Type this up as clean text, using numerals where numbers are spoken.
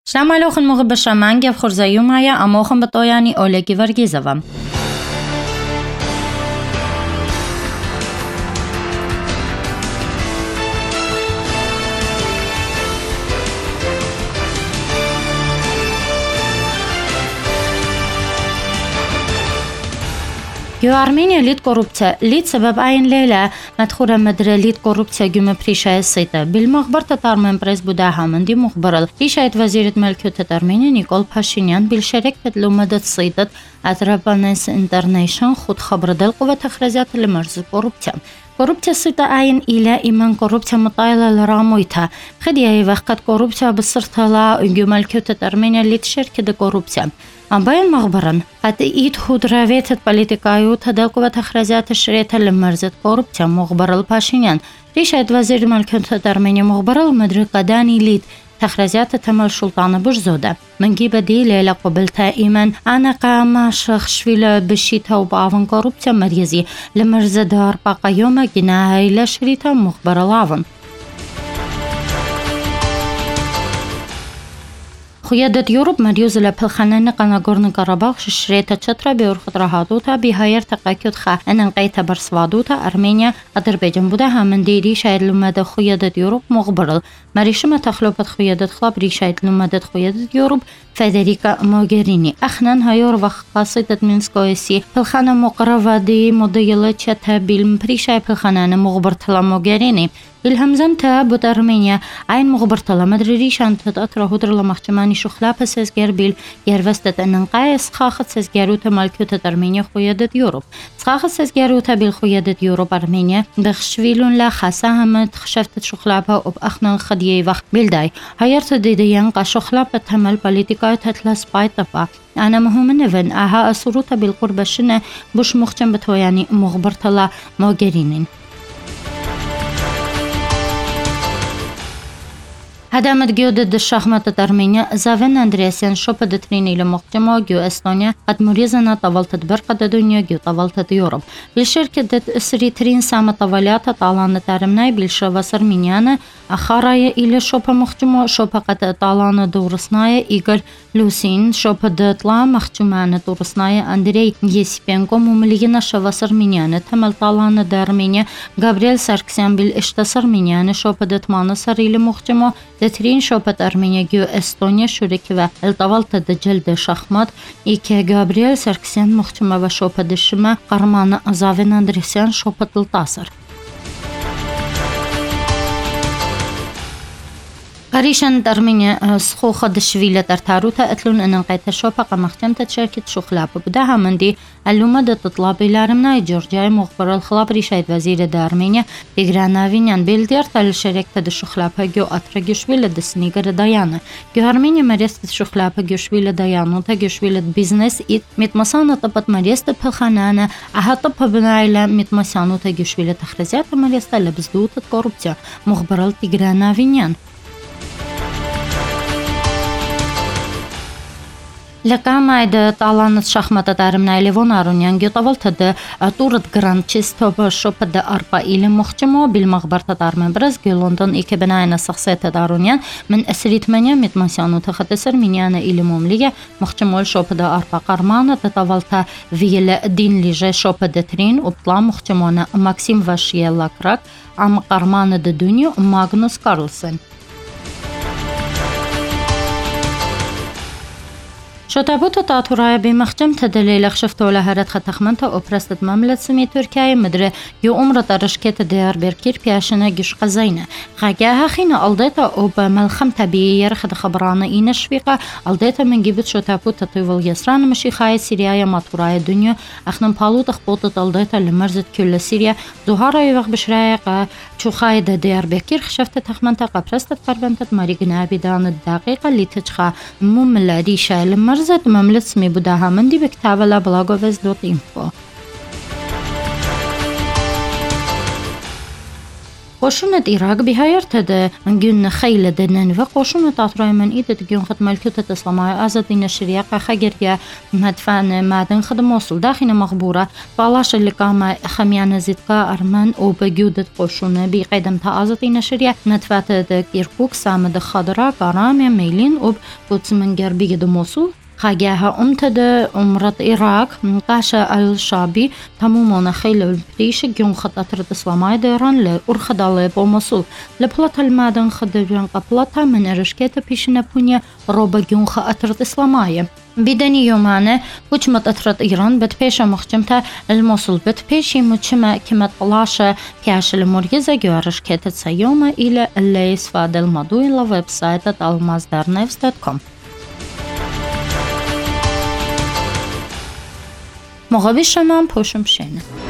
Շնամալոխն մողը բշաման և խորզայում այա ամոխն բտոյանի Օլեգի Վարգիզովա։ Yo Armenia lit korrupsiya lit sebab ayin leyla madkhura madre lit korrupsiya güme prişaya sıyta bil muhbar tatarmen prez buda hamandi muhbaral rişayet vaziret melkötet Armenia Nikol Pashinyan bil şerek tedlumadat sıytat Atrapanes International khud khabradal quvvat akhrazat limarz korrupsiya Korrupsiya sıyta ayin ila iman korrupsiya mutayla laramoyta khadiya vaqt korrupsiya bisirtala gümelkötet Armenia lit şerkede korrupsiya Абайн махбаран قد إيد خضروات политикаю تدقوا أخرجات الشريطة لمرزة كوربتيا مخبر الباشينيان ريشاد وزير ملكية أرمينيا مخبر المدري قداني ليد تخرجات تمل سلطان بجزودة من جيب دي ليلة قبلتها إيمان أنا قام شخشويل بشيتها وبعضن كوربتيا مريزي لمرزة دار باقا يوم جناها إلى شريطة مخبر العظم خيادة يوروب مريوز لبالخانة قناغورن قرباخ شريطة تشترا بيور خطرهاتوتا بهاير تقاكيوت خا أننقيتا برسوادوتا أرمينيا أذربيجان بودها من ديري شايد لمدى خيادة يوروب مغبرل مريشما تخلوبت خيادة خلاب ريشايد لمدى خيادة يوروب فيدريكا موغيريني أخنان هايور وخاصية منسكويسي بالخانة مقربة دي مضيلة تشتا بالمبريشاي بالخانة مغبرتلا موغيريني الهمزمتا بود أرمينيا عين مغبرتلا مدري ريشان تتأطرى هدرلا مخجماني شخلابة سيزجر بيل يروستت أننقاي سخاخت سيزجروتا مالكيوتا أرمينيا خيادة يوروب سخاخت سيزجروتا بالخيادة يوروب أرمينيا بخشويلون لا خاساهمت خشفتت شخلابة وبأخنا الخدية وقت بيلداي هايرت ديديان قا شخلابة تمل بوليتيكا تتلا سباي طفا أنا مهم نفن أها أسروتا بالقربة شنة بوش مخجم بتوياني مغبرتلا موغيرينين هدامت جودة الشахматة أرمينيا زافن أندريسيان شوبة دتريني لمقدمة جو أستونيا قد مريزنا طولت برقة دنيا جو طولت يوروب بالشركة دت سريترين سامة طوليات طالانة تارمناي بالشوفة أرمينيانا أخارايا إلى شوبة مقدمة شوبة قد طالانة دورسنايا إيغل لوسين شوبة دتلا مقدمانة دورسنايا أندري يسيبينكو مملينا شوفة أرمينيانا تمل طالانة دارمينيا غابريل ساركسيان بالإشتاس أرمينيانا شوبة دتمانا سريل مقدمة دترين شوبة أرمينيا جو أستونيا شركة الطولت دجلد شахмат إيكي غابريل ساركسيان مقدمة وشوبة دشما قرمان زافن أندريسيان شوبة التاصر قريشان أرمينيا سخوخة دشويلة ترتاروتا أتلون أن نقيت شوبة قمختمت شركة شخلابة بداها مندي اللومة تطلب إلى رمناي جورجيا مخبر الخلاب ريشايد وزير أرمينيا تيغرانافينيان بيلدير تل شركة الشخلابة جو أترا جوشويلة دسنيغر دايانا جو أرمينيا مريست الشخلابة جوشويلة دايانو تا جوشويلة بيزنس إيد متمسانة طبت مريست بخانانة أها طبها بنايلة متمسانو تا جوشويلة تخرزيات مريست لبزدوت كوربتيا مخبر التيغرانافينيان لكامايد طالان الشахмата تارمنا ليفون أرونيان جطولت طورت جراند تشيستوب شوبة أربا إلى مخجمو بالمخبر تارمن برز لندن إيكي بناينا شخصية تارونيان من أسري 8 متمسيانو تختصر منيانا إلى مملية مخجمو شوبة أربا قرمانة تطولت فيل دين ليجي شوبة ترين وبطلا مخجمونا ماكسيم فاشيلا كراك عم قرمانة دونيو ماغنوس كارلسن شتابوت تاتوراي بمخجم تدليل خشفتو لهرت ختخمنتا وبرستت مملة سمي تركيا مدري يو عمر ترشكت ديار بيركير بياشنا جش قزينة خاجاها خينا ألديتا وبملخم تبيير خد خبرانا إينا شفيقة ألديتا من جيبت شتابوت تطيول يسران مشي خاي سيريا ماتوراي الدنيا أخنم بالو تخبوطت ألديتا لمرزت كل سيريا زهارا يوغ بشرايقة شو خاي ديار بيركير خشفت تخمنتا قبرستت قربنتت ماريقنا بدان الدقيقة اللي تجخى مملة ريشة لمرزت مملة سمي بوداها مندي بكتابة لبلاغوفيز.info قشونة إيراق بهايرتد جن خيل دنن وقشونة أطراي من إيدة جن خد ملكوتة إسلامية أزدين الشريعة خجرية مدفن مادن خد موصل داخل مغبورة بالاش اللي قام خميانة زيدقا أرمن وبجودة قشونة بقدمتها أزدين الشريعة مدفت كيركوك سامد خضراء قرام ميلين وبقدس من جربي موصل خاجاها أمتد أمرة إيراق قاشا الشعبي تماما خيل البريش جون خطة إسلامية ديران لأرخدال بومسول لبلاط المادن خدجان قبلاطا من إرشكيتا بيشنا بونيا روبا جون خطة إسلامية بدني يومانه وجمت أطرد إيران بتبيشا مخجمتا الموصل بتبيشي مجمع كما طلاشا كاش المريزة جوارش كيتا سيوما إلى اللي يسفاد المضوي لويب سايت almazdarnews.com مقابل شما پوشم شنه